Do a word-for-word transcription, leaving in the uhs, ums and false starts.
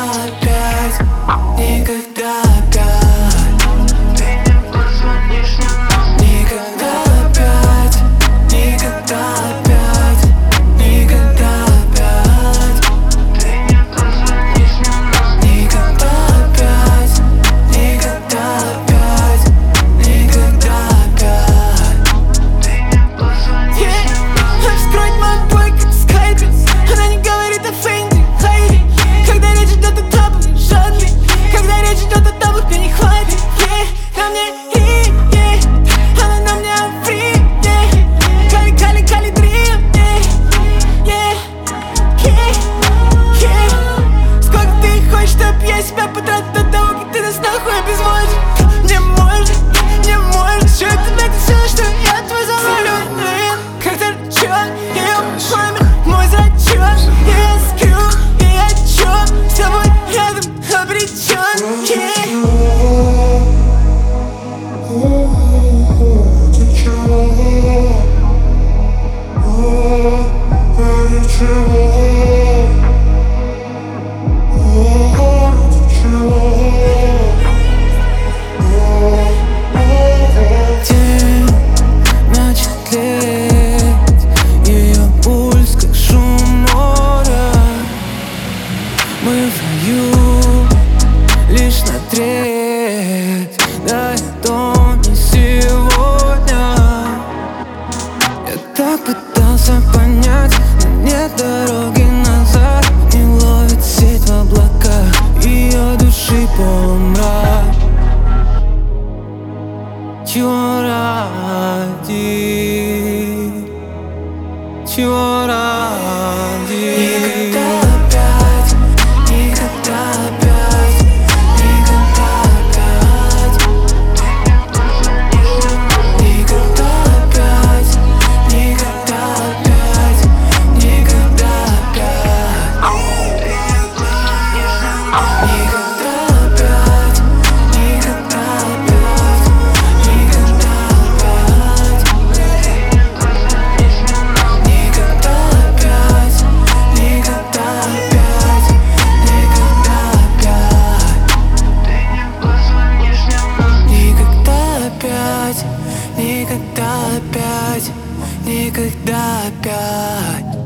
опять, никогда опять. Ты не позвонишь мне, никогда опять, никогда опять, никогда опять. Ты не позвонишь мне, никогда опять, никогда опять, никогда опять. Ты не позвонишь мне. Вскроет мой бой, как в скайпе. Она не говорит о фейне, хайре. Когда речь идет о табах, жадный. Когда речь идет о табах, мне не хватит. Yeah, на мне и, yeah. Она на мне фри, yeah. Кали, кали, кали, дрим, yeah. Yeah, yeah, yeah. Сколько ты хочешь, чтоб я себя потратил до того, как ты нас нахуй обезводишь? Не может, не может. Что это для тебя, что я твой завалю? Как торчок, ее пламя, мой зрачок. И я скрю, и я чё? С тобой рядом обречён, yeah. День начал тлеть, ее пульс, как шум моря. Мы вдвоем лишь на треть, да это не сегодня. Я так пытался понять, но нет дороги назад. Не ловит сеть в облаках, ее души полумрак. Чего ради, чего ради? Никогда опять, никогда опять, никогда опять. Никогда опять, никогда опять, никогда опять. Никогда опять, никогда опять, никогда опять. Никогда опять, никогда опять, никогда опять. Ты не позвонишь мне. Никогда опять, никогда опять, никогда опять.